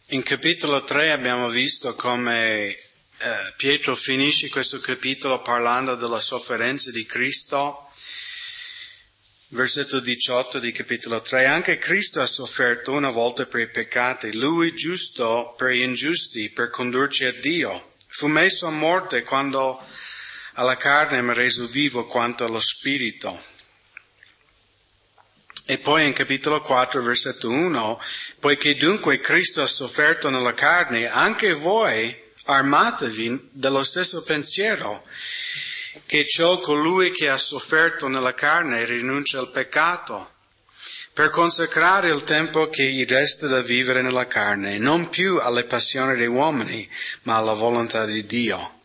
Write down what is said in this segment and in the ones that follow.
In capitolo 3 abbiamo visto come Pietro finisce questo capitolo parlando della sofferenza di Cristo. Versetto 18 di capitolo 3. Anche Cristo ha sofferto una volta per i peccati, Lui giusto per gli ingiusti, per condurci a Dio. Fu messo a morte quando alla carne ma reso vivo quanto allo spirito. E poi in capitolo 4, versetto 1, poiché dunque Cristo ha sofferto nella carne, anche voi armatevi dello stesso pensiero, che ciò colui che ha sofferto nella carne rinuncia al peccato, per consacrare il tempo che gli resta da vivere nella carne, non più alle passioni degli uomini, ma alla volontà di Dio.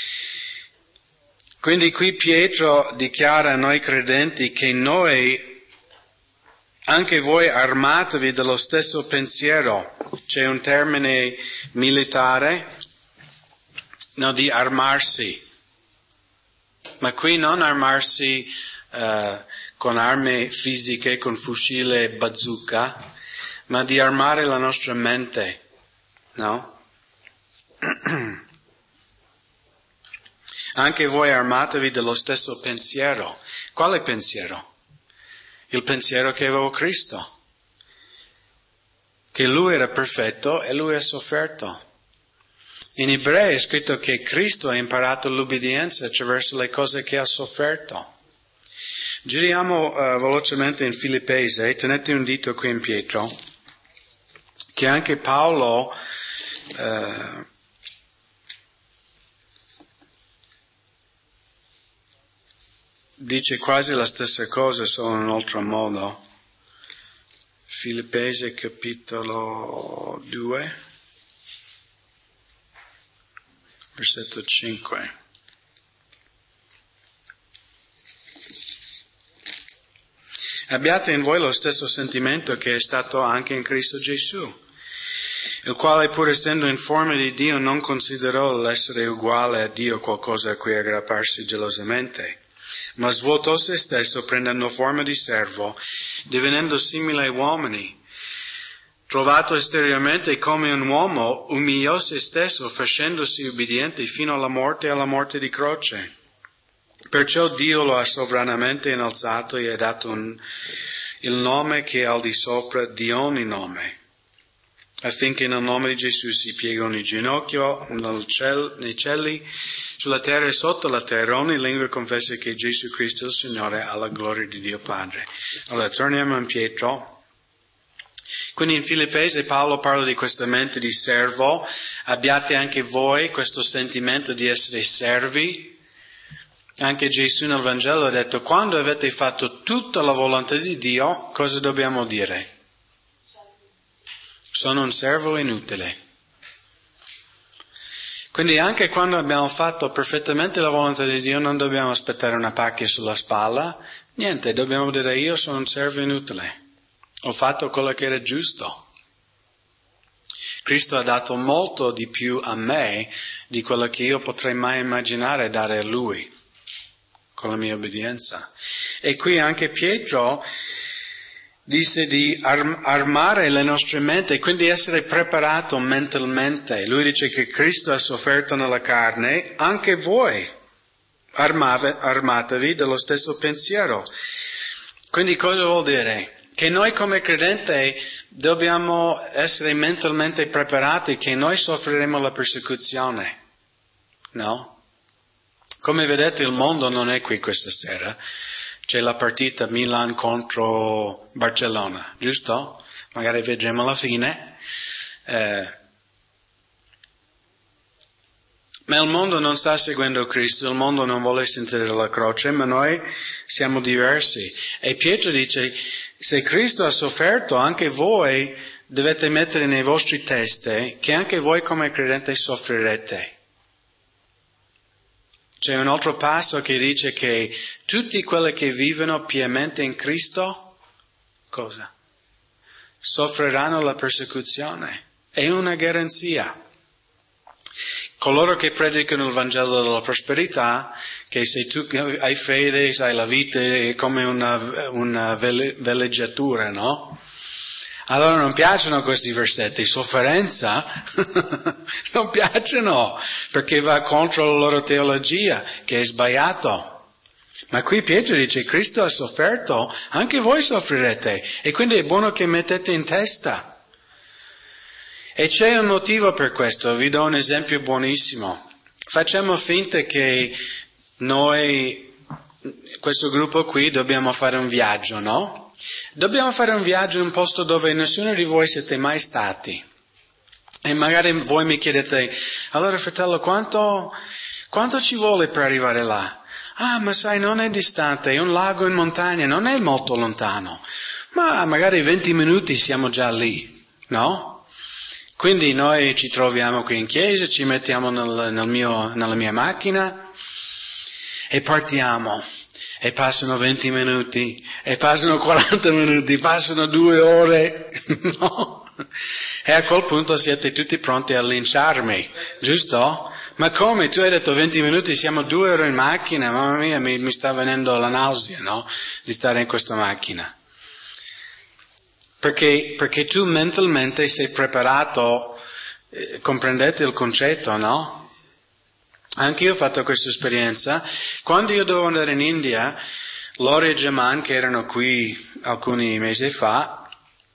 Quindi qui Pietro dichiara a noi credenti che noi, anche voi armatevi dello stesso pensiero. C'è un termine militare, no, di armarsi. Ma qui non armarsi con armi fisiche, con fucile e bazooka, ma di armare la nostra mente, no? Anche voi armatevi dello stesso pensiero. Quale pensiero? Il pensiero che aveva Cristo, che Lui era perfetto e Lui ha sofferto. In Ebrei è scritto che Cristo ha imparato l'obbedienza attraverso le cose che ha sofferto. Giriamo velocemente in Filippesi, tenete un dito qui in Pietro, che anche Paolo dice quasi la stessa cosa, solo in un altro modo. Filippesi capitolo 2, versetto 5. Abbiate in voi lo stesso sentimento che è stato anche in Cristo Gesù, il quale pur essendo in forma di Dio non considerò l'essere uguale a Dio qualcosa a cui aggrapparsi gelosamente, ma svuotò se stesso prendendo forma di servo, divenendo simile ai uomini. Trovato esteriormente come un uomo, umiliò se stesso, facendosi ubbidiente fino alla morte di croce. Perciò Dio lo ha sovranamente innalzato e ha dato il nome che è al di sopra di ogni nome, affinché nel nome di Gesù si pieghi ogni ginocchio nei cieli, sulla terra e sotto la terra, ogni lingua confessa che Gesù Cristo è il Signore, alla gloria di Dio Padre. Allora, torniamo in Pietro. Quindi in Filippesi Paolo parla di questa mente di servo. Abbiate anche voi questo sentimento di essere servi. Anche Gesù nel Vangelo ha detto, quando avete fatto tutta la volontà di Dio, cosa dobbiamo dire? Sono un servo inutile. Quindi anche quando abbiamo fatto perfettamente la volontà di Dio non dobbiamo aspettare una pacchia sulla spalla, niente, dobbiamo dire io sono un servo inutile, ho fatto quello che era giusto. Cristo ha dato molto di più a me di quello che io potrei mai immaginare dare a Lui, con la mia obbedienza. E qui anche Pietro disse di armare le nostre menti, quindi essere preparato mentalmente. Lui dice che Cristo ha sofferto nella carne, anche voi armatevi dello stesso pensiero. Quindi cosa vuol dire? Che noi come credenti dobbiamo essere mentalmente preparati che noi soffriremo la persecuzione, no? Come vedete il mondo non è qui questa sera. C'è la partita Milan contro Barcellona, giusto? Magari vedremo la fine. Ma il mondo non sta seguendo Cristo, il mondo non vuole sentire la croce, ma noi siamo diversi. E Pietro dice, se Cristo ha sofferto, anche voi dovete mettere nei vostri testi che anche voi come credenti soffrirete. C'è un altro passo che dice che tutti quelli che vivono pienamente in Cristo, cosa? Soffriranno la persecuzione. È una garanzia. Coloro che predicano il Vangelo della prosperità, che se tu hai fede, sai, la vita è come una veleggiatura, no? Allora non piacciono questi versetti, sofferenza non piacciono, perché va contro la loro teologia, che è sbagliato. Ma qui Pietro dice, Cristo ha sofferto, anche voi soffrirete, e quindi è buono che mettete in testa. E c'è un motivo per questo, vi do un esempio buonissimo. Facciamo finta che noi, questo gruppo qui, dobbiamo fare un viaggio, no? Dobbiamo fare un viaggio in un posto dove nessuno di voi siete mai stati. E magari voi mi chiedete, allora fratello, quanto ci vuole per arrivare là? Ah, ma sai, non è distante, è un lago in montagna, non è molto lontano. Ma magari 20 minuti siamo già lì, no? Quindi noi ci troviamo qui in chiesa, ci mettiamo nella mia macchina e partiamo. E passano 20 minuti, e passano 40 minuti, passano 2 ore, no? E a quel punto siete tutti pronti a linciarmi, giusto? Ma come? Tu hai detto 20 minuti, siamo 2 ore in macchina, mamma mia, mi sta venendo la nausea, no? Di stare in questa macchina. Perché tu mentalmente sei preparato, comprendete il concetto, no? Anche io ho fatto questa esperienza. Quando io dovevo andare in India, Lori e Jaman, che erano qui alcuni mesi fa,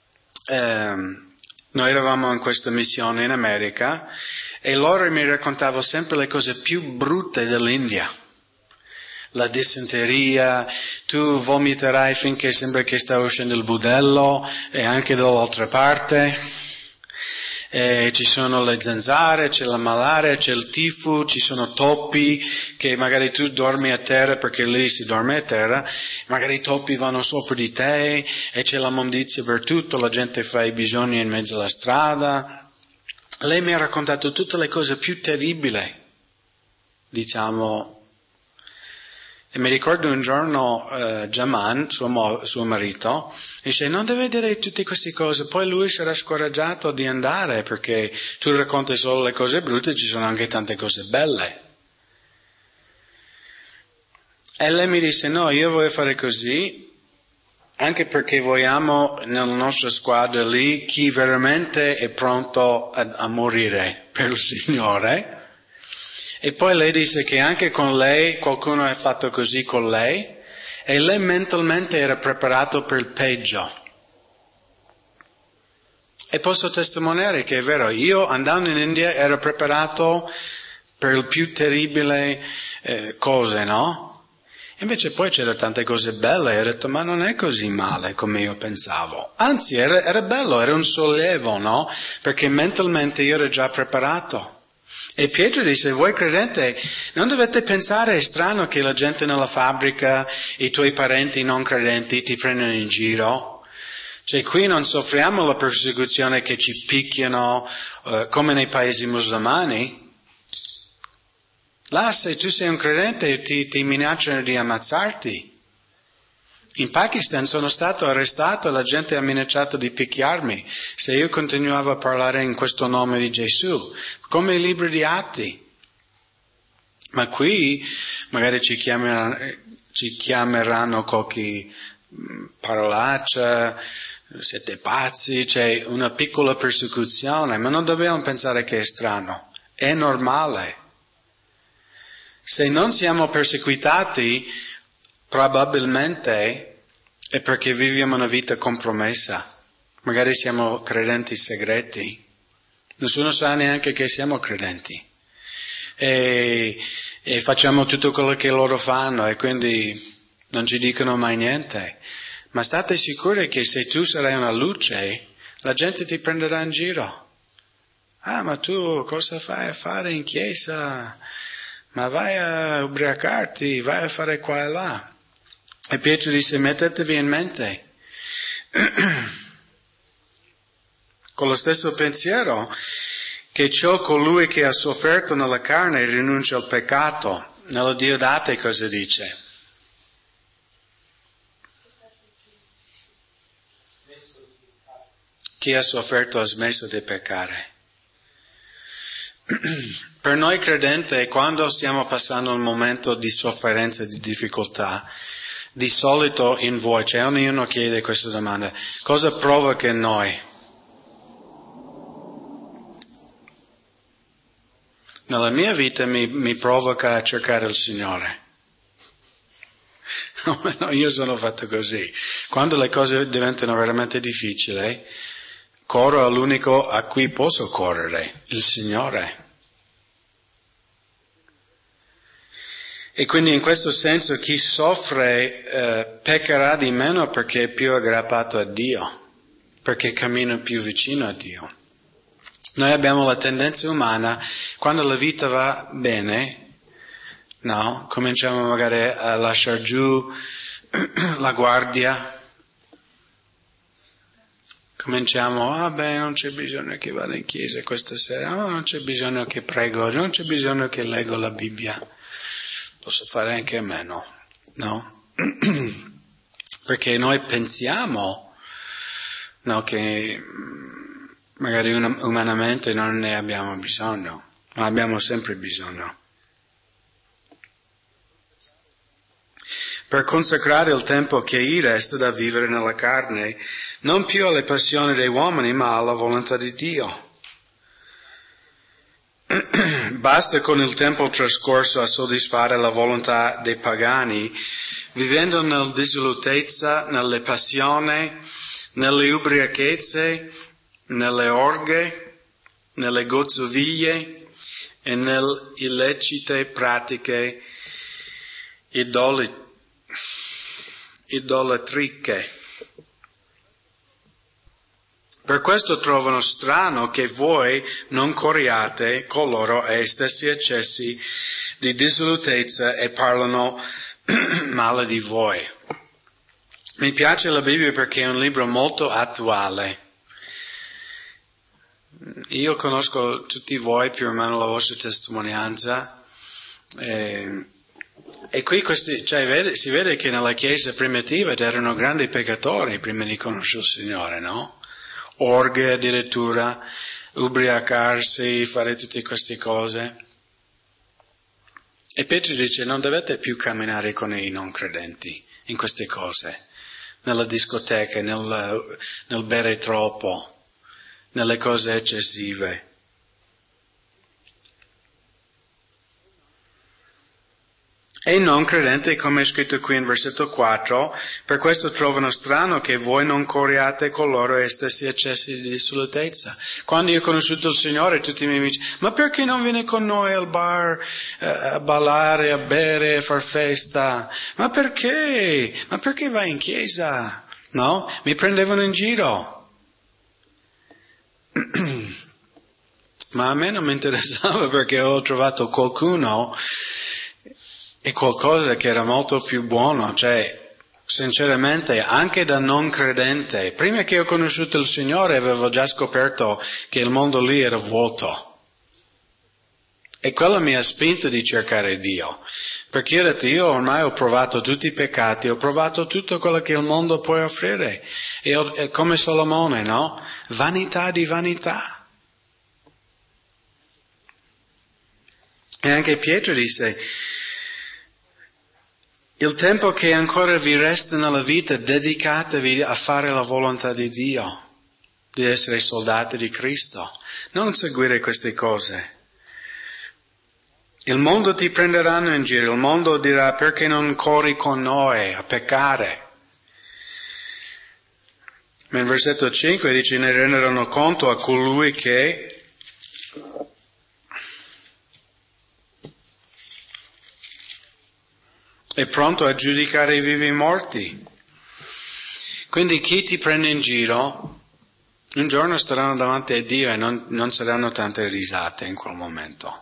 noi eravamo in questa missione in America e loro mi raccontavano sempre le cose più brutte dell'India. La dissenteria, tu vomiterai finché sembra che sta uscendo il budello, e anche dall'altra parte. Ci sono le zanzare, c'è la malaria, c'è il tifo, ci sono topi, che magari tu dormi a terra perché lì si dorme a terra, magari i topi vanno sopra di te e c'è la mondizia per tutto, la gente fa i bisogni in mezzo alla strada. Lei mi ha raccontato tutte le cose più terribili, diciamo. E mi ricordo un giorno Jaman, suo marito, dice non deve dire tutte queste cose, poi lui sarà scoraggiato di andare perché tu racconti solo le cose brutte, ci sono anche tante cose belle. E lei mi disse no, io voglio fare così, anche perché vogliamo nella nostra squadra lì chi veramente è pronto a morire per il Signore. E poi lei disse che anche con lei qualcuno ha fatto così con lei e lei mentalmente era preparato per il peggio. E posso testimoniare che è vero, io andando in India ero preparato per il più terribile cose, no? Invece poi c'erano tante cose belle e ho detto ma non è così male come io pensavo. Anzi era bello, era un sollievo, no? Perché mentalmente io ero già preparato. E Pietro dice, voi credenti, non dovete pensare, è strano che la gente nella fabbrica, i tuoi parenti non credenti ti prendono in giro. Cioè qui non soffriamo la persecuzione che ci picchiano come nei paesi musulmani. Là se tu sei un credente ti minacciano di ammazzarti. In Pakistan sono stato arrestato e la gente ha minacciato di picchiarmi se io continuavo a parlare in questo nome di Gesù, come i libri di Atti. Ma qui magari ci chiameranno qualche parolaccia, siete pazzi, c'è una piccola persecuzione, ma non dobbiamo pensare che è strano, è normale. Se non siamo perseguitati, probabilmente è perché viviamo una vita compromessa. Magari siamo credenti segreti. Nessuno sa neanche che siamo credenti. E facciamo tutto quello che loro fanno e quindi non ci dicono mai niente. Ma state sicuri che se tu sarai una luce, la gente ti prenderà in giro. Ah, ma tu cosa fai a fare in chiesa? Ma vai a ubriacarti, vai a fare qua e là. E Pietro dice, mettetevi in mente, con lo stesso pensiero, che ciò colui che ha sofferto nella carne rinuncia al peccato. Nello Diodate cosa dice? Chi ha sofferto ha smesso di peccare. Per noi credenti, quando stiamo passando un momento di sofferenza, di difficoltà, Di solito in voi, cioè ognuno chiede questa domanda, cosa provoca in noi? Nella mia vita mi provoca a cercare il Signore. No, io sono fatto così. Quando le cose diventano veramente difficili, corro all'unico a cui posso correre, il Signore. E quindi in questo senso chi soffre peccherà di meno perché è più aggrappato a Dio, perché cammina più vicino a Dio. Noi abbiamo la tendenza umana, quando la vita va bene, no, cominciamo magari a lasciare giù la guardia, cominciamo, non c'è bisogno che vada in chiesa questa sera, non c'è bisogno che prego, non c'è bisogno che leggo la Bibbia. Posso fare anche a meno, no? Perché noi pensiamo, no, che magari umanamente non ne abbiamo bisogno, ma abbiamo sempre bisogno. Per consacrare il tempo che gli resta da vivere nella carne, non più alle passioni degli uomini, ma alla volontà di Dio. Basta con il tempo trascorso a soddisfare la volontà dei pagani, vivendo nella dissolutezza, nelle passioni, nelle ubriachezze, nelle orge, nelle gozzovie e nelle illecite pratiche idolatriche. Per questo trovano strano che voi non corriate coloro ai stessi eccessi di dissolutezza e parlano male di voi. Mi piace la Bibbia perché è un libro molto attuale. Io conosco tutti voi più o meno la vostra testimonianza e qui si vede che nella Chiesa primitiva erano grandi peccatori prima di conoscere il Signore, no? Orge addirittura, ubriacarsi, fare tutte queste cose. E Pietro dice, non dovete più camminare con i non credenti in queste cose, nella discoteca, nel bere troppo, nelle cose eccessive. E non credenti, come è scritto qui in versetto 4, per questo trovano strano che voi non corriate con loro gli stessi eccessi di dissolutezza. Quando io ho conosciuto il Signore, tutti mi dicono, ma perché non vieni con noi al bar a ballare, a bere, a far festa? Ma perché? Ma perché vai in chiesa? No? Mi prendevano in giro. Ma a me non mi interessava perché ho trovato qualcuno e qualcosa che era molto più buono, cioè, sinceramente, anche da non credente, prima che ho conosciuto il Signore avevo già scoperto che il mondo lì era vuoto. E quello mi ha spinto di cercare Dio, perché io ho detto, io ormai ho provato tutti i peccati, ho provato tutto quello che il mondo può offrire, e come Salomone, no? Vanità di vanità. E anche Pietro disse, il tempo che ancora vi resta nella vita, dedicatevi a fare la volontà di Dio, di essere soldati di Cristo, non seguire queste cose. Il mondo ti prenderanno in giro, il mondo dirà perché non corri con noi a peccare. Ma in versetto 5 dice, ne renderanno conto a colui che è pronto a giudicare i vivi e i morti. Quindi chi ti prende in giro, un giorno staranno davanti a Dio e non saranno tante risate in quel momento.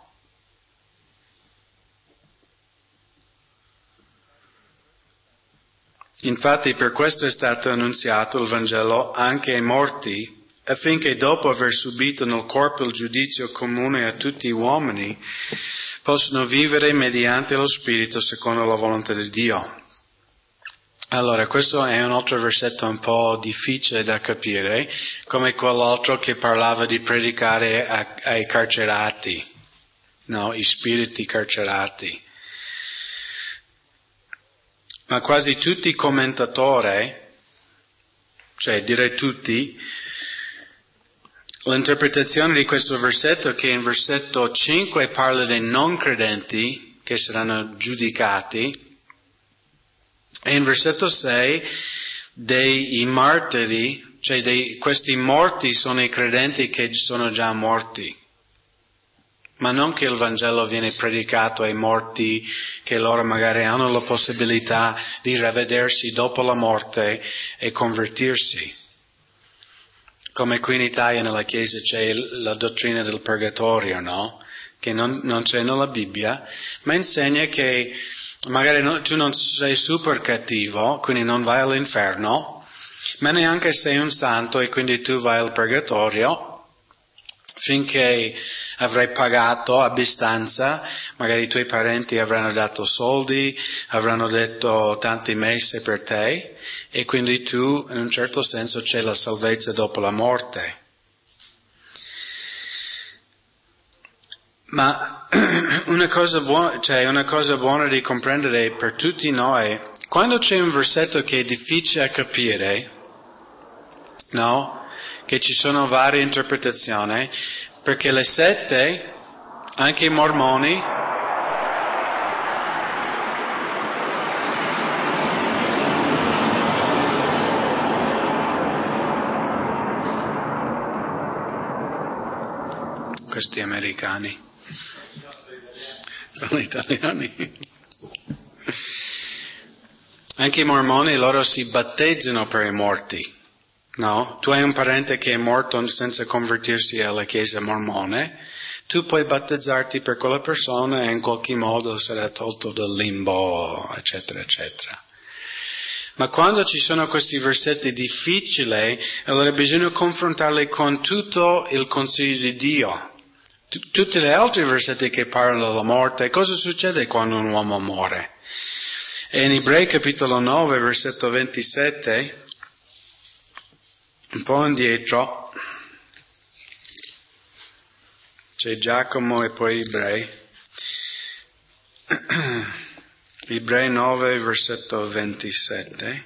Infatti per questo è stato annunziato il Vangelo anche ai morti, affinché dopo aver subito nel corpo il giudizio comune a tutti gli uomini, possono vivere mediante lo Spirito secondo la volontà di Dio. Allora, questo è un altro versetto un po' difficile da capire, come quell'altro che parlava di predicare ai carcerati, no, i spiriti carcerati. ma quasi tutti i commentatori, cioè direi tutti, l'interpretazione di questo versetto, che in versetto 5 parla dei non credenti che saranno giudicati, e in versetto 6 dei martiri, cioè questi morti sono i credenti che sono già morti. Ma non che il Vangelo viene predicato ai morti, che loro magari hanno la possibilità di ravvedersi dopo la morte e convertirsi. Come qui in Italia nella Chiesa c'è la dottrina del purgatorio, no? Che non c'è nella Bibbia, ma insegna che magari tu non sei super cattivo, quindi non vai all'inferno, ma neanche sei un santo e quindi tu vai al purgatorio, finché avrai pagato abbastanza, magari i tuoi parenti avranno dato soldi, avranno detto tanti messe per te, e quindi tu, in un certo senso, c'è la salvezza dopo la morte. Ma una cosa buona di comprendere per tutti noi, quando c'è un versetto che è difficile a capire, no? Che ci sono varie interpretazioni, perché le sette, anche i mormoni, questi americani, sono italiani, anche i mormoni loro si battezzano per i morti. No, tu hai un parente che è morto senza convertirsi alla Chiesa mormone, tu puoi battezzarti per quella persona e in qualche modo sarà tolto dal limbo, eccetera, eccetera. Ma quando ci sono questi versetti difficili, allora bisogna confrontarli con tutto il consiglio di Dio. Tutti gli altri versetti che parlano della morte, cosa succede quando un uomo muore? E in Ebrei capitolo 9, versetto 27, un po' indietro, c'è Giacomo e poi Ebrei. Ebrei 9, versetto 27.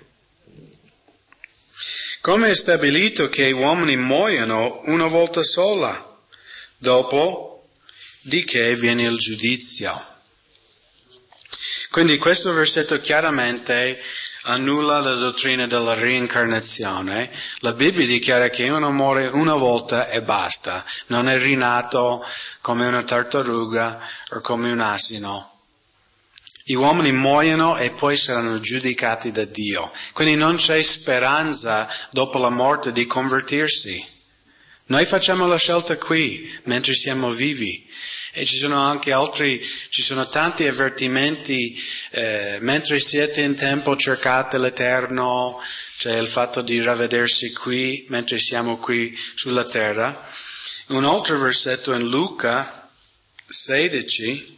Come è stabilito che gli uomini muoiono una volta sola, dopo di che viene il giudizio. Quindi questo versetto chiaramente annulla la dottrina della reincarnazione. La Bibbia dichiara che uno muore una volta e basta, non è rinato come una tartaruga o come un asino. Gli uomini muoiono e poi saranno giudicati da Dio. Quindi non c'è speranza dopo la morte di convertirsi. Noi facciamo la scelta qui, mentre siamo vivi. E ci sono tanti avvertimenti, mentre siete in tempo cercate l'Eterno, cioè il fatto di ravvedersi qui, mentre siamo qui sulla terra. Un altro versetto in Luca 16,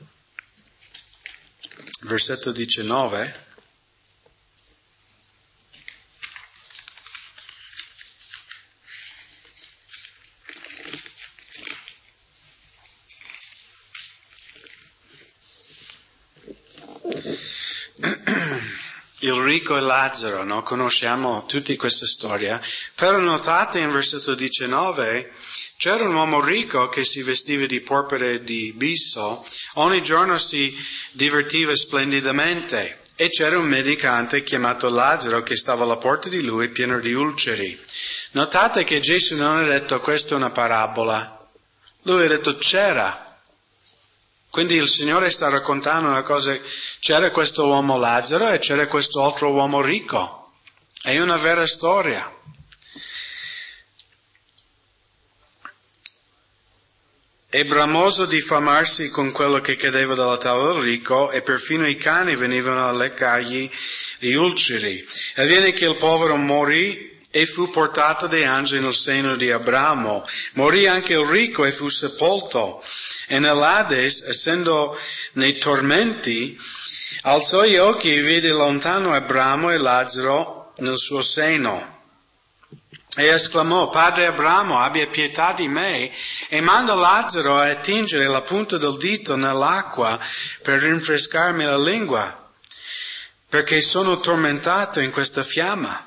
versetto 19. Il ricco e Lazzaro, no? Conosciamo tutti questa storia, però notate in versetto 19, c'era un uomo ricco che si vestiva di porpora e di bisso, ogni giorno si divertiva splendidamente, e c'era un mendicante chiamato Lazzaro che stava alla porta di lui pieno di ulceri. Notate che Gesù non ha detto questa è una parabola, lui ha detto c'era. Quindi il Signore sta raccontando una cosa, c'era questo uomo Lazzaro e c'era questo altro uomo ricco. È una vera storia. E bramoso di famarsi con quello che cadeva dalla tavola del ricco, e perfino i cani venivano a leccargli gli ulceri. Avviene che il povero morì e fu portato dai angeli nel seno di Abramo. Morì anche il ricco e fu sepolto. E nell'Ades, essendo nei tormenti, alzò gli occhi e vide lontano Abramo e Lazzaro nel suo seno. E esclamò, Padre Abramo, abbia pietà di me e manda Lazzaro a attingere la punta del dito nell'acqua per rinfrescarmi la lingua. perché sono tormentato in questa fiamma.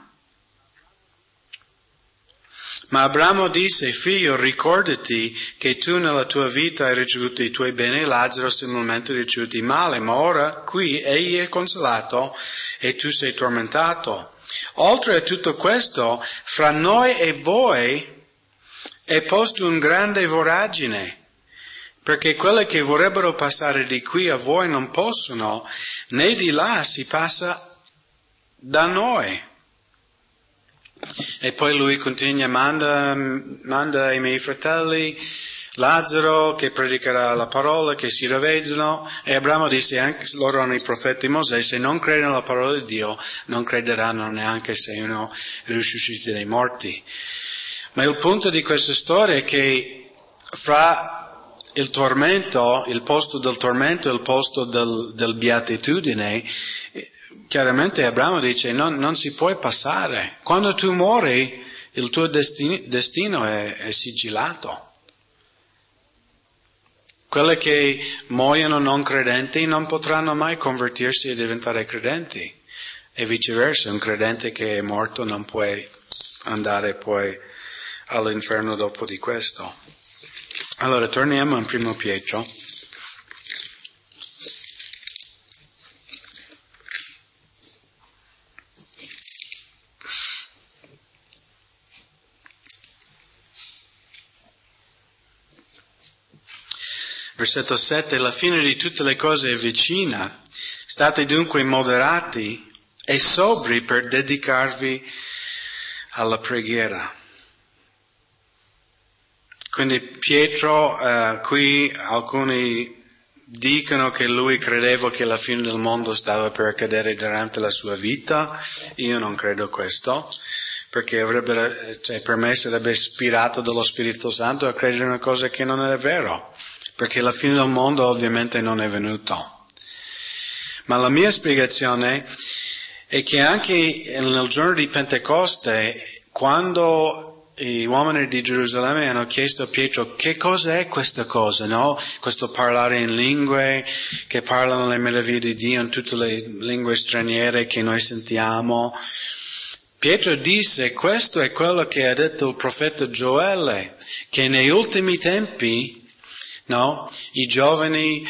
Ma Abramo disse: figlio, ricordati che tu nella tua vita hai ricevuto i tuoi beni e Lazzaro similmente ha ricevuto il male, ma ora qui egli è consolato e tu sei tormentato. Oltre a tutto questo, fra noi e voi è posto un grande voragine, perché quelle che vorrebbero passare di qui a voi non possono, né di là si passa da noi. E poi lui continua: manda ai miei fratelli Lazzaro che predicherà la parola, che si ravvedono. E Abramo disse: anche se loro hanno i profeti Mosè, se non credono alla parola di Dio non crederanno neanche se uno risuscita dai morti. Ma il punto di questa storia è che fra il tormento, il posto del tormento e il posto del beatitudine, chiaramente Abramo dice non si può passare. Quando tu muori il tuo destino è sigillato. Quelle che muoiono non credenti non potranno mai convertirsi e diventare credenti, e viceversa, un credente che è morto non può andare poi all'inferno dopo di questo. Allora torniamo in 1 Pietro. Versetto 7: la fine di tutte le cose è vicina, state dunque moderati e sobri per dedicarvi alla preghiera. Quindi Pietro, qui alcuni dicono che lui credeva che la fine del mondo stava per accadere durante la sua vita. Io non credo questo, perché per me sarebbe ispirato dallo Spirito Santo a credere una cosa che non è vero. Perché la fine del mondo ovviamente non è venuto. Ma la mia spiegazione è che anche nel giorno di Pentecoste, quando gli uomini di Gerusalemme hanno chiesto a Pietro che cos'è questa cosa, no? Questo parlare in lingue, che parlano le meraviglie di Dio in tutte le lingue straniere che noi sentiamo. Pietro disse: questo è quello che ha detto il profeta Gioele, che nei ultimi tempi, no, i giovani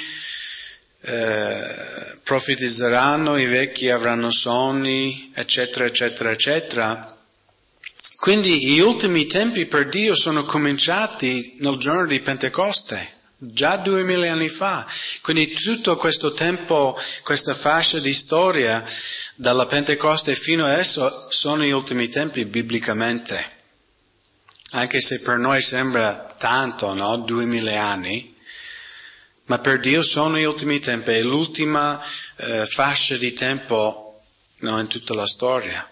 profetizzeranno, i vecchi avranno sogni, eccetera, eccetera, eccetera. Quindi gli ultimi tempi per Dio sono cominciati nel giorno di Pentecoste, già 2000 anni fa. Quindi tutto questo tempo, questa fascia di storia, dalla Pentecoste fino adesso, sono gli ultimi tempi biblicamente. Anche se per noi sembra tanto, no? 2000 anni. Ma per Dio sono gli ultimi tempi, è l'ultima fascia di tempo, no, in tutta la storia.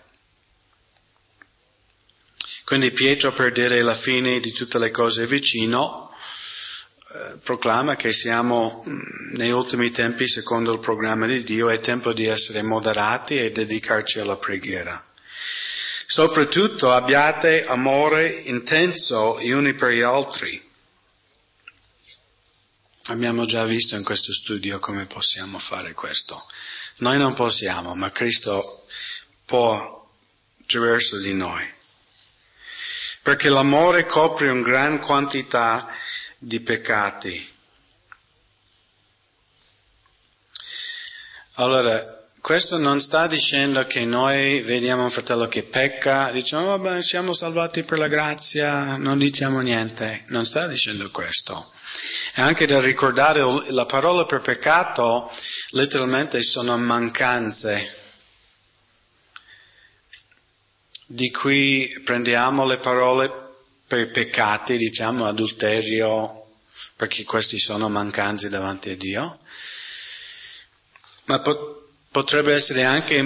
Quindi Pietro, per dire la fine di tutte le cose vicino, proclama che siamo negli ultimi tempi secondo il programma di Dio, è tempo di essere moderati e dedicarci alla preghiera. Soprattutto abbiate amore intenso gli uni per gli altri. Abbiamo già visto in questo studio come possiamo fare questo. Noi non possiamo, ma Cristo può attraverso di noi. Perché l'amore copre una gran quantità di peccati. Allora, questo non sta dicendo che noi vediamo un fratello che pecca, diciamo vabbè, siamo salvati per la grazia, non diciamo niente. Non sta dicendo questo. È anche da ricordare, la parola per peccato letteralmente sono mancanze. Di qui prendiamo le parole per peccati, diciamo adulterio, perché questi sono mancanze davanti a Dio. Ma potrebbe essere anche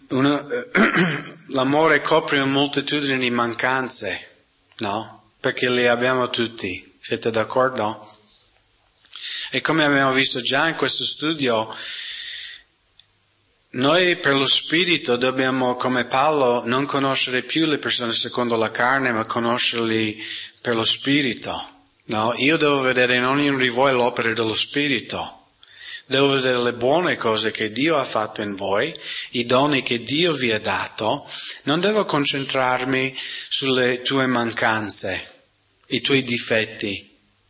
l'amore copre una moltitudine di mancanze, no? Perché le abbiamo tutti. Siete d'accordo? E come abbiamo visto già in questo studio, noi per lo Spirito dobbiamo, come Paolo, non conoscere più le persone secondo la carne, ma conoscerli per lo Spirito. No? Io devo vedere in ognuno di voi l'opera dello Spirito. devo vedere le buone cose che Dio ha fatto in voi, i doni che Dio vi ha dato, non devo concentrarmi sulle tue mancanze, i tuoi difetti.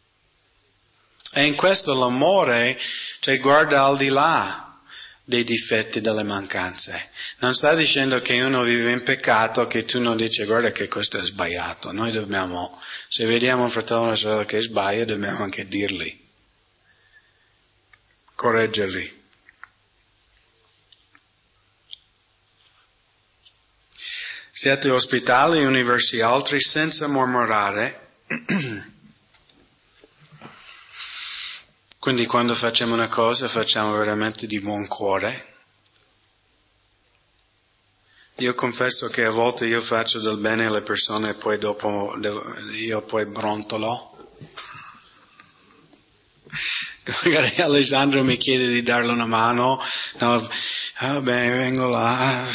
E in questo l'amore, guarda al di là dei difetti, delle mancanze. Non sta dicendo che uno vive in peccato, che tu non dici guarda che questo è sbagliato. Noi dobbiamo, se vediamo un fratello o una sorella che sbaglia, dobbiamo anche dirgli, correggerli. Siate ospitali uni verso gli altri senza mormorare. Quindi quando facciamo una cosa facciamo veramente di buon cuore. Io confesso che a volte io faccio del bene alle persone e poi dopo io poi brontolo. Magari Alessandro mi chiede di darle una mano, no, beh, vengo là,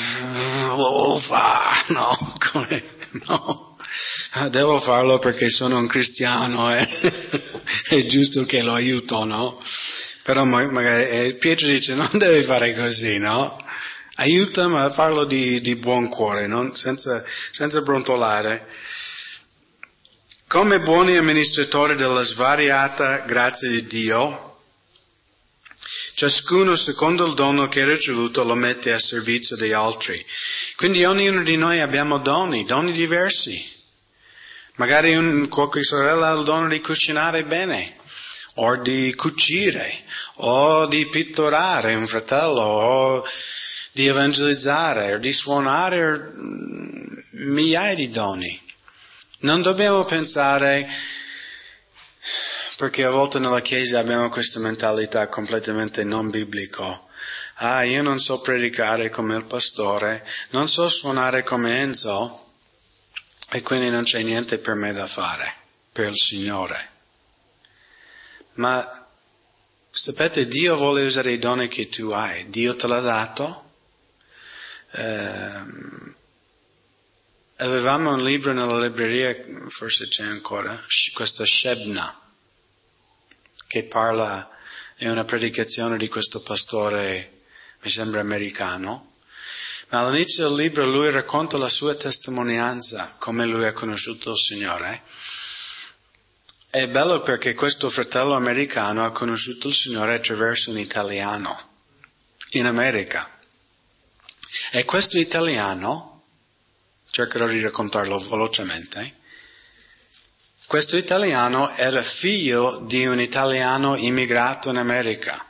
no, devo farlo perché sono un cristiano, è giusto che lo aiuto, no? Però magari Pietro dice non devi fare così, no? Aiutami a farlo di buon cuore, non? senza brontolare. Come buoni amministratori della svariata grazia di Dio, ciascuno secondo il dono che ha ricevuto lo mette a servizio degli altri. Quindi ognuno di noi abbiamo doni diversi. Magari qualche sorella ha il dono di cucinare bene, o di cucire, o di pitturare un fratello, o di evangelizzare, o di suonare, migliaia di doni. Non dobbiamo pensare, perché a volte nella Chiesa abbiamo questa mentalità completamente non biblico. Io non so predicare come il pastore, non so suonare come Enzo, e quindi non c'è niente per me da fare, per il Signore. Ma sapete, Dio vuole usare i doni che tu hai. Dio te l'ha dato. Avevamo un libro nella libreria, forse c'è ancora, questa Shebna, che parla, è una predicazione di questo pastore, mi sembra americano. Ma all'inizio del libro lui racconta la sua testimonianza, come lui ha conosciuto il Signore. È bello perché questo fratello americano ha conosciuto il Signore attraverso un italiano in America. E questo italiano, cercherò di raccontarlo velocemente, questo italiano era figlio di un italiano immigrato in America.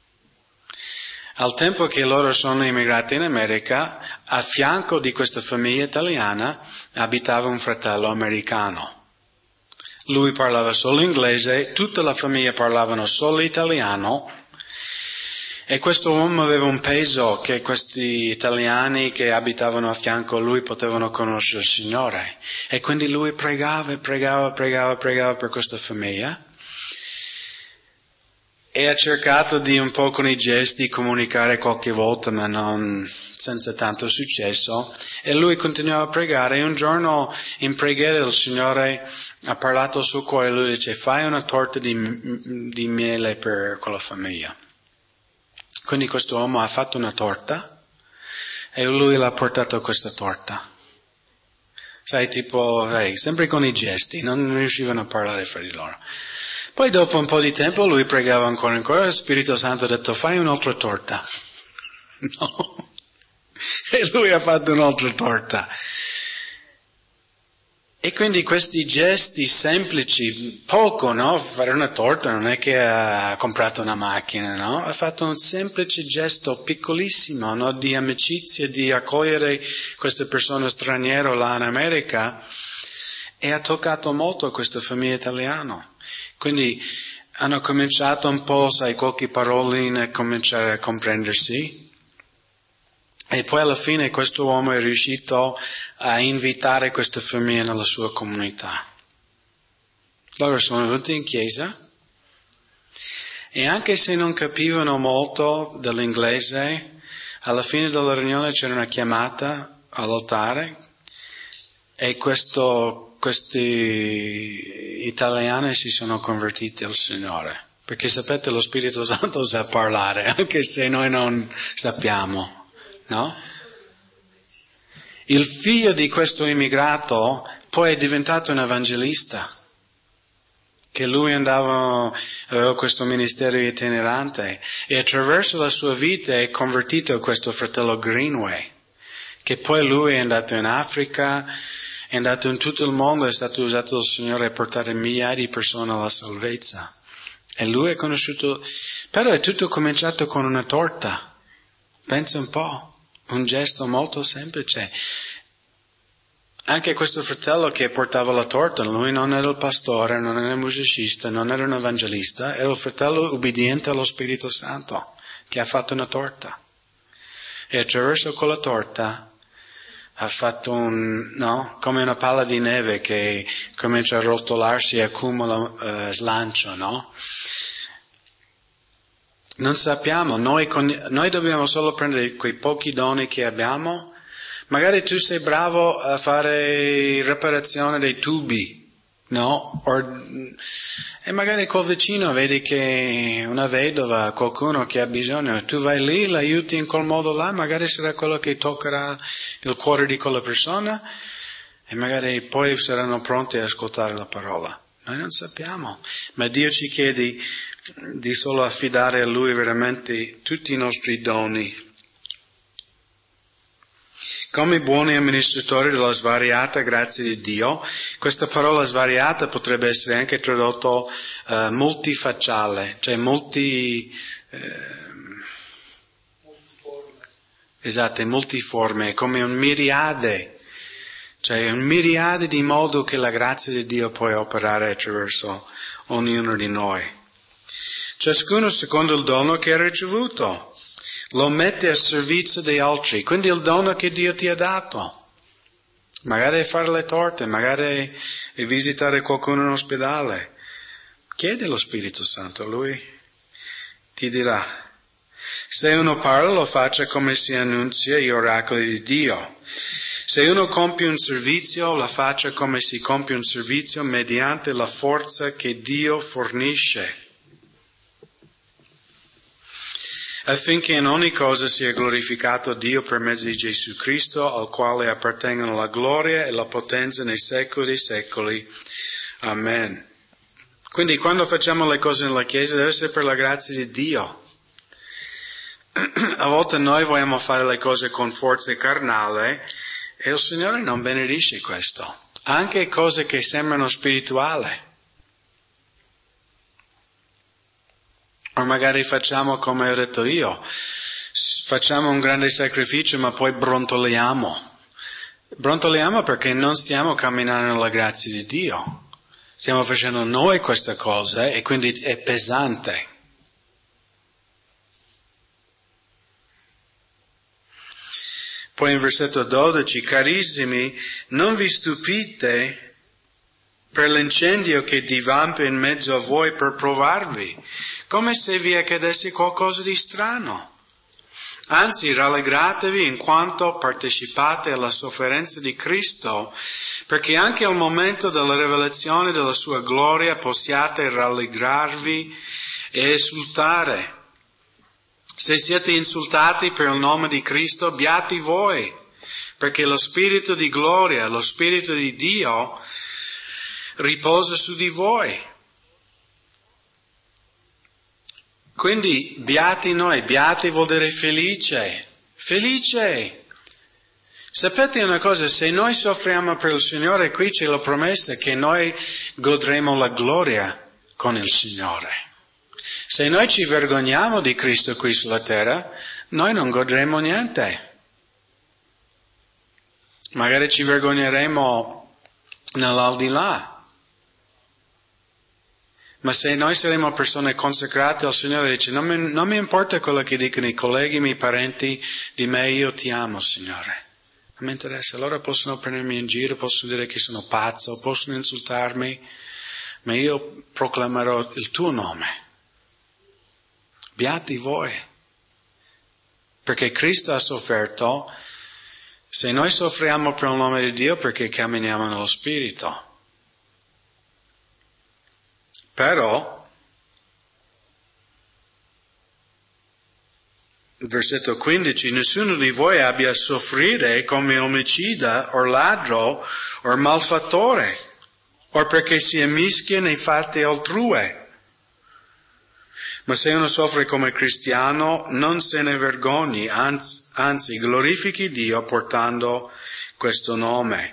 Al tempo che loro sono immigrati in America, a fianco di questa famiglia italiana abitava un fratello americano. Lui parlava solo inglese, tutta la famiglia parlavano solo italiano, e questo uomo aveva un peso che questi italiani che abitavano a fianco a lui potevano conoscere il Signore. E quindi lui pregava per questa famiglia. E ha cercato di un po' con i gesti comunicare qualche volta, ma non senza tanto successo. E lui continuava a pregare, e un giorno in preghiera il Signore ha parlato al suo cuore, e lui dice: fai una torta di miele per quella famiglia. Quindi questo uomo ha fatto una torta, e lui l'ha portato questa torta. Sai, tipo, sempre con i gesti, non riuscivano a parlare fra di loro. Poi dopo un po' di tempo lui pregava ancora, lo Spirito Santo ha detto: fai un'altra torta. No. E lui ha fatto un'altra torta. E quindi questi gesti semplici, poco, no? Fare una torta non è che ha comprato una macchina, no? Ha fatto un semplice gesto piccolissimo, no? Di amicizia, di accogliere queste persone straniere là in America, e ha toccato molto a questa famiglia italiana. Quindi hanno cominciato un po', sai, qualche paroline a cominciare a comprendersi. E poi alla fine questo uomo è riuscito a invitare questa famiglia nella sua comunità. Loro sono venuti in chiesa, e anche se non capivano molto dell'inglese, alla fine della riunione c'era una chiamata all'altare, e questi italiani si sono convertiti al Signore Perché sapete, lo Spirito Santo sa parlare, anche se noi non sappiamo, no? Il figlio di questo immigrato poi è diventato un evangelista, che lui aveva questo ministero itinerante, e attraverso la sua vita è convertito questo fratello Greenway, che poi lui è andato in Africa, è andato in tutto il mondo, è stato usato dal Signore a portare migliaia di persone alla salvezza. E lui è conosciuto, però è tutto cominciato con una torta. Pensa un po', un gesto molto semplice. Anche questo fratello che portava la torta, lui non era il pastore, non era un musicista, non era un evangelista, era il fratello ubbidiente allo Spirito Santo che ha fatto una torta. E attraverso quella torta ha fatto come una palla di neve che comincia a rotolarsi e accumula slancio, no? Non sappiamo, noi dobbiamo solo prendere quei pochi doni che abbiamo. Magari tu sei bravo a fare riparazione dei tubi, no? E magari col vicino vedi che una vedova, qualcuno che ha bisogno, tu vai lì, l'aiuti in quel modo là, magari sarà quello che toccherà il cuore di quella persona e magari poi saranno pronti ad ascoltare la parola. Noi non sappiamo, ma Dio ci chiede di solo affidare a Lui veramente tutti i nostri doni. Come buoni amministratori della svariata grazia di Dio, questa parola svariata potrebbe essere anche tradotto multifacciale, cioè multiforme, come un miriade, cioè un miriade di modo che la grazia di Dio può operare attraverso ognuno di noi. Ciascuno secondo il dono che ha ricevuto. Lo mette a servizio di altri, quindi il dono che Dio ti ha dato. Magari fare le torte, magari visitare qualcuno in ospedale. Chiedi allo Spirito Santo, Lui ti dirà. Se uno parla, lo faccia come si annunzia gli oracoli di Dio. Se uno compie un servizio, lo faccia come si compie un servizio mediante la forza che Dio fornisce, affinché in ogni cosa sia glorificato Dio per mezzo di Gesù Cristo, al quale appartengono la gloria e la potenza nei secoli dei secoli. Amen. Quindi quando facciamo le cose nella Chiesa deve essere per la grazia di Dio. A volte noi vogliamo fare le cose con forza carnale e il Signore non benedice questo. Anche cose che sembrano spirituali. O magari facciamo come ho detto io, facciamo un grande sacrificio ma poi brontoliamo. Brontoliamo perché non stiamo camminando nella grazia di Dio. Stiamo facendo noi questa cosa e quindi è pesante. Poi in versetto 12, carissimi, non vi stupite per l'incendio che divampa in mezzo a voi per provarvi, come se vi accadesse qualcosa di strano. Anzi, rallegratevi in quanto partecipate alla sofferenza di Cristo, perché anche al momento della rivelazione della sua gloria possiate rallegrarvi e esultare. Se siete insultati per il nome di Cristo, beati voi, perché lo Spirito di gloria, lo Spirito di Dio riposa su di voi. Quindi beati noi, beati vuol dire felice, felice. Sapete una cosa, se noi soffriamo per il Signore, qui c'è la promessa che noi godremo la gloria con il Signore. Se noi ci vergogniamo di Cristo qui sulla terra, noi non godremo niente. Magari ci vergogneremo nell'aldilà. Ma se noi saremo persone consacrate al Signore, dice, non mi importa quello che dicono i colleghi, i miei parenti di me, io ti amo, Signore. Non mi interessa, loro possono prendermi in giro, possono dire che sono pazzo, possono insultarmi, ma io proclamerò il tuo nome. Beati voi. Perché Cristo ha sofferto, se noi soffriamo per il nome di Dio, perché camminiamo nello Spirito. Però versetto 15, nessuno di voi abbia a soffrire come omicida o ladro o malfattore o perché si immischia nei fatti altrui. Ma se uno soffre come cristiano, non se ne vergogni, anzi glorifichi Dio portando questo nome.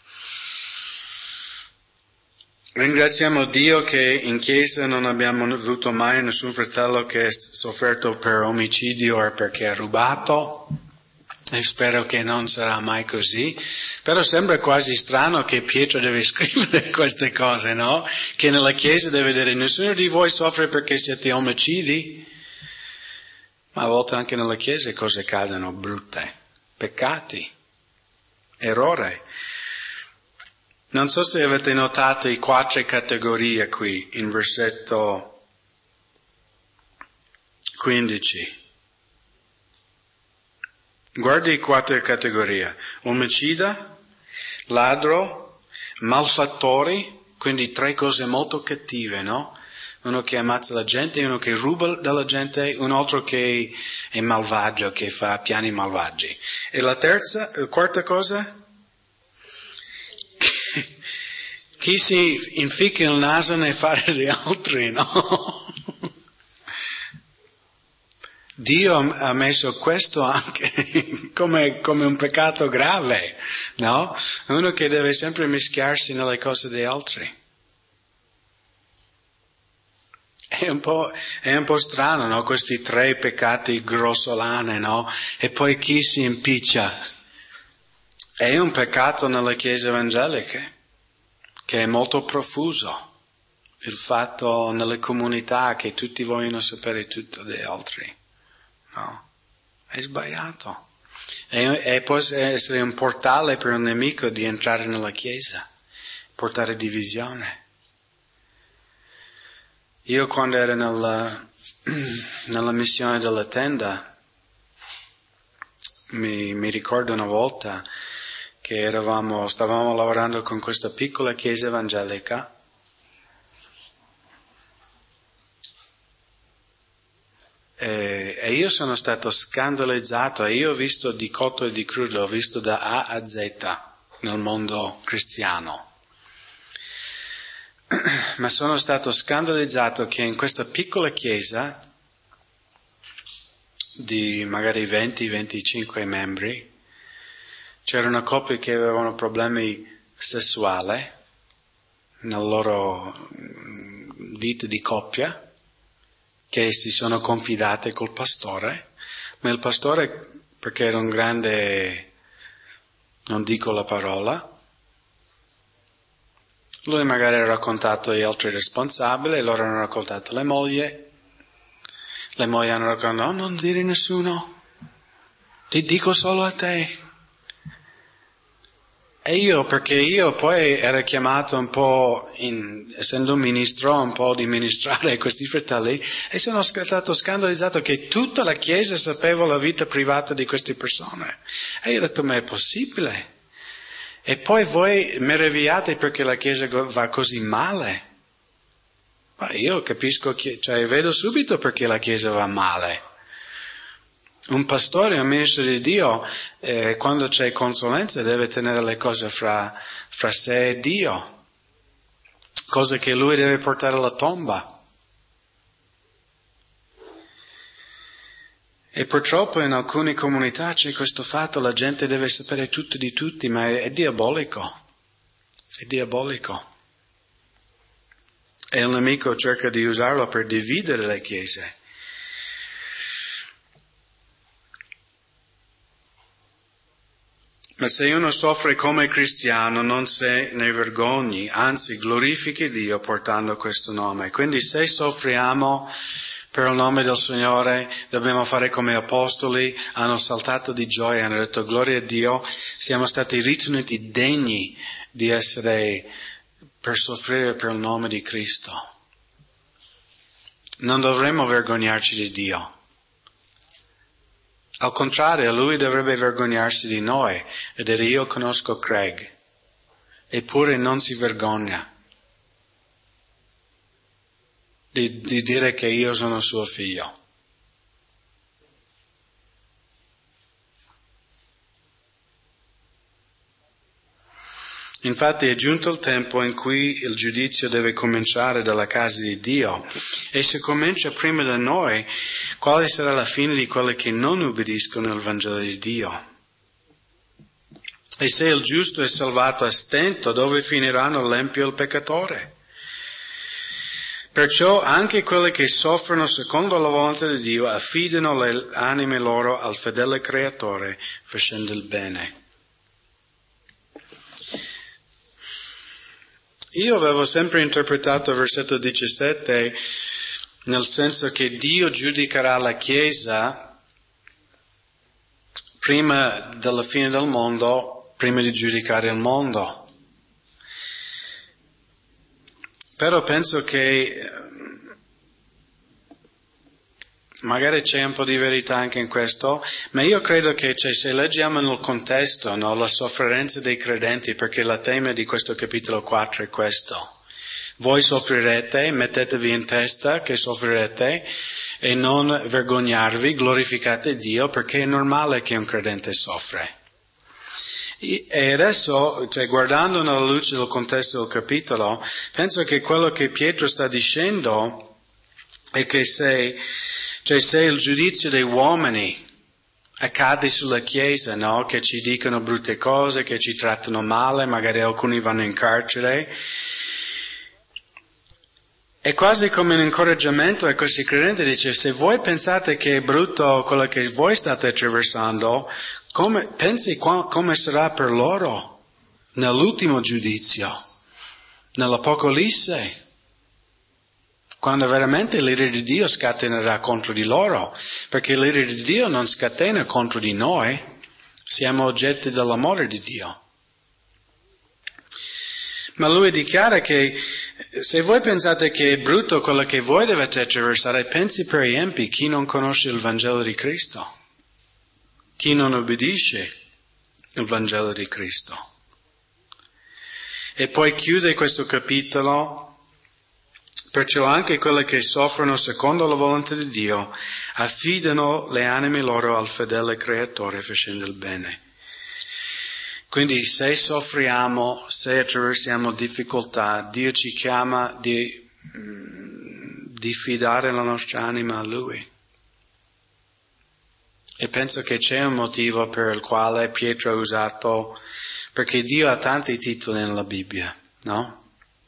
Ringraziamo Dio che in chiesa non abbiamo avuto mai nessun fratello che è sofferto per omicidio o perché ha rubato. E spero che non sarà mai così. Però sembra quasi strano che Pietro deve scrivere queste cose, no? Che nella chiesa deve dire nessuno di voi soffre perché siete omicidi. Ma a volte anche nella chiesa cose cadono brutte. Peccati. Errore. Non so se avete notato i 4 categorie qui in versetto 15. Guardi i 4 categorie. Omicida, ladro, malfattori, quindi 3 cose molto cattive, no? Uno che ammazza la gente, uno che ruba dalla gente, un altro che è malvagio, che fa piani malvagi. E la quarta cosa? Chi si inficca il naso nei fatti di altri, no? Dio ha messo questo anche come un peccato grave, no? Uno che deve sempre mischiarsi nelle cose di altri. È un po' strano, no? Questi 3 peccati grossolani, no? E poi chi si impiccia? È un peccato nelle chiese evangeliche, che è molto profuso. Il fatto nelle comunità che tutti vogliono sapere tutto degli altri. No, è sbagliato. E può essere un portale per un nemico di entrare nella chiesa, portare divisione. Io quando ero nella missione della tenda, mi ricordo una volta che stavamo lavorando con questa piccola chiesa evangelica. E io sono stato scandalizzato, e io ho visto di cotto e di crudo, ho visto da A a Z nel mondo cristiano. Ma sono stato scandalizzato che in questa piccola chiesa di magari 20-25 membri c'erano coppie che avevano problemi sessuali nella loro vita di coppia, che si sono confidate col pastore, ma il pastore, perché era un grande, non dico la parola, lui magari ha raccontato agli altri responsabili, loro hanno raccontato le mogli hanno raccontato, no, non dire a nessuno, ti dico solo a te. E perché io poi ero chiamato un po', essendo un ministro, un po' di ministrare questi fratelli, e sono stato scandalizzato che tutta la Chiesa sapeva la vita privata di queste persone. E io ho detto, ma è possibile? E poi voi meravigliate perché la Chiesa va così male? Ma io capisco, vedo subito perché la Chiesa va male. Un pastore, un ministro di Dio, quando c'è consulenza deve tenere le cose fra sé e Dio, cose che lui deve portare alla tomba. E purtroppo in alcune comunità c'è questo fatto, la gente deve sapere tutto di tutti, ma è diabolico. È diabolico. E il nemico cerca di usarlo per dividere le chiese. Ma se uno soffre come cristiano non se ne vergogni, anzi glorifichi Dio portando questo nome. Quindi se soffriamo per il nome del Signore dobbiamo fare come apostoli, hanno saltato di gioia, hanno detto gloria a Dio, siamo stati ritenuti degni di per soffrire per il nome di Cristo. Non dovremmo vergognarci di Dio. Al contrario, lui dovrebbe vergognarsi di noi e dire io conosco Craig, eppure non si vergogna di dire che io sono suo figlio. Infatti è giunto il tempo in cui il giudizio deve cominciare dalla casa di Dio, e se comincia prima da noi, quale sarà la fine di quelli che non ubbidiscono il Vangelo di Dio? E se il giusto è salvato a stento, dove finiranno l'empio e il peccatore? Perciò anche quelli che soffrono secondo la volontà di Dio affidano le anime loro al fedele Creatore, facendo il bene. Io avevo sempre interpretato il versetto 17 nel senso che Dio giudicherà la Chiesa prima della fine del mondo, prima di giudicare il mondo. Però penso che magari c'è un po' di verità anche in questo, ma io credo che se leggiamo nel contesto, no, la sofferenza dei credenti, perché il tema di questo capitolo 4 è questo. Voi soffrirete, mettetevi in testa che soffrirete e non vergognarvi, glorificate Dio, perché è normale che un credente soffre. E adesso, guardando nella luce del contesto del capitolo, penso che quello che Pietro sta dicendo è che se il giudizio dei uomini accade sulla Chiesa, no? Che ci dicono brutte cose, che ci trattano male, magari alcuni vanno in carcere, è quasi come un incoraggiamento a questi credenti, dice, se voi pensate che è brutto quello che voi state attraversando, pensi come sarà per loro nell'ultimo giudizio, nell'Apocalisse? Quando veramente l'ira di Dio scatenerà contro di loro, perché l'ira di Dio non scatena contro di noi, siamo oggetti dell'amore di Dio. Ma lui dichiara che se voi pensate che è brutto quello che voi dovete attraversare, pensi per gli empi, chi non conosce il Vangelo di Cristo, chi non obbedisce il Vangelo di Cristo. E poi chiude questo capitolo. Perciò anche quelli che soffrono secondo la volontà di Dio affidano le anime loro al fedele Creatore facendo il bene. Quindi se soffriamo, se attraversiamo difficoltà, Dio ci chiama di fidare la nostra anima a Lui. E penso che c'è un motivo per il quale Pietro ha usato, perché Dio ha tanti titoli nella Bibbia, no?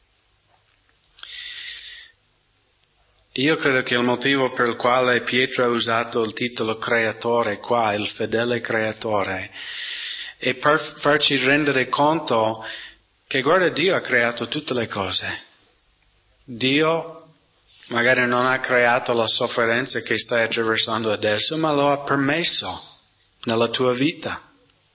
Io credo che il motivo per il quale Pietro ha usato il titolo creatore qua, il fedele creatore, è per farci rendere conto che guarda, Dio ha creato tutte le cose. Dio magari non ha creato la sofferenza che stai attraversando adesso, ma lo ha permesso nella tua vita.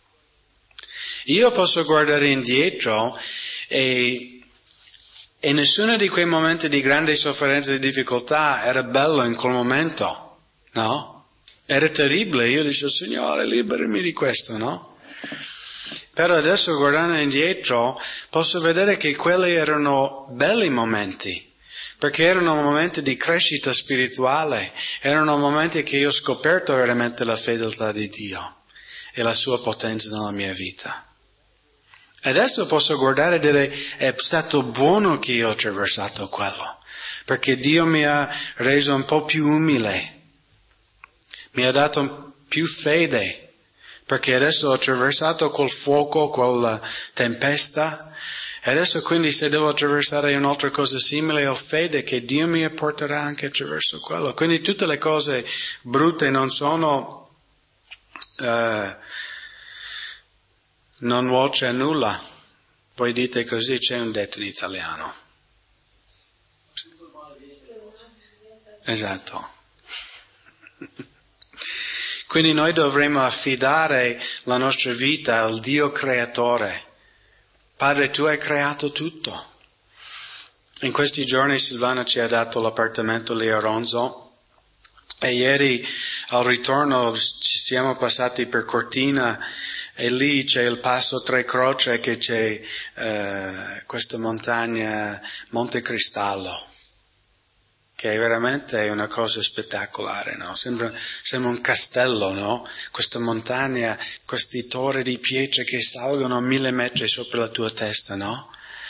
Io posso guardare indietro e nessuno di quei momenti di grande sofferenza e di difficoltà era bello in quel momento, no? Era terribile, io dicevo, Signore, liberami di questo, no? Però adesso guardando indietro posso vedere che quelli erano belli momenti, perché erano momenti di crescita spirituale, erano momenti che io ho scoperto veramente la fedeltà di Dio e la sua potenza nella mia vita. Adesso posso guardare e dire, è stato buono che io ho attraversato quello, perché Dio mi ha reso un po' più umile, mi ha dato più fede, perché adesso ho attraversato quel fuoco, quella tempesta, e adesso quindi se devo attraversare un'altra cosa simile, ho fede che Dio mi porterà anche attraverso quello. Quindi tutte le cose brutte non sono... non nuoce a nulla. Voi dite così, c'è un detto in italiano. Esatto. Quindi noi dovremmo affidare la nostra vita al Dio creatore. Padre, tu hai creato tutto. In questi giorni Silvana ci ha dato l'appartamento lì a Ronzo e ieri al ritorno ci siamo passati per Cortina. E lì c'è il passo Tre Croce, che c'è questa montagna, Monte Cristallo, che veramente è una cosa spettacolare, no? Sembra un castello, no? Questa montagna, questi torri di pietre che salgono 1000 metri sopra la tua testa, no?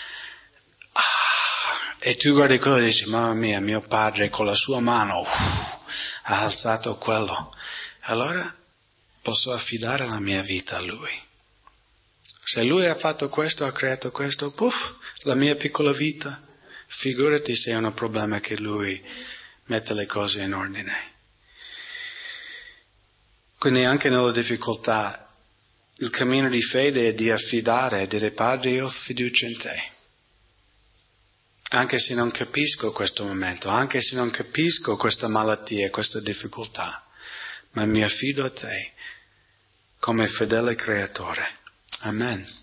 E tu guardi quello e dici, mamma mia, mio padre con la sua mano ha alzato quello. Allora posso affidare la mia vita a Lui. Se Lui ha fatto questo, ha creato questo, la mia piccola vita, figurati se è un problema che Lui mette le cose in ordine. Quindi anche nella difficoltà, il cammino di fede è di affidare, dire Padre, io ho fiducia in Te. Anche se non capisco questo momento, anche se non capisco questa malattia, questa difficoltà, ma mi affido a Te come fedele creatore. Amen.